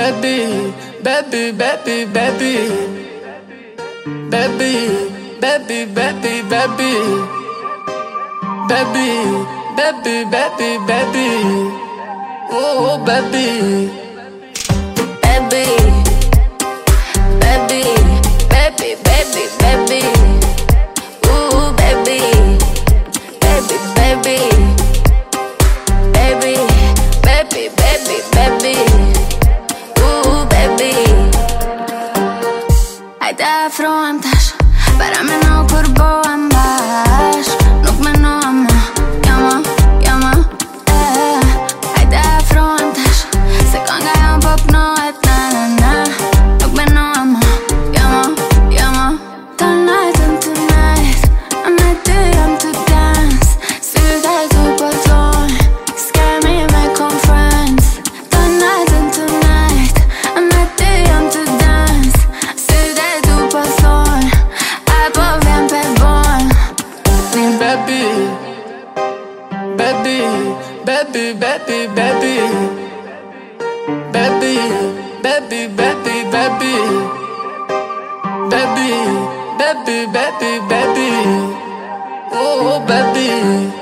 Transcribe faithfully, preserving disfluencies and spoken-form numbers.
baby, baby, baby, baby, baby, baby, baby, baby, baby, baby, baby, baby, oh baby, baby, baby, baby, baby, baby, ooh baby, baby, baby, baby, baby, baby, baby, ooh baby. Hajde elfrontas, para mig nog kurbo ambas, nog med nåma, jamma, jamma, eh. Hajde elfrontas, se kangajon popno et na-na-na, nog med nåma, jamma, jamma. Tonight and tonight, I met you young to dance, slutar du på tån, scare me and make friends. Tonight and tonight, I met you young to dance, slutar du på tån, är på vem per barn. baby, baby, baby, baby, baby, baby, baby, baby, baby, baby, baby, baby, baby, oh baby.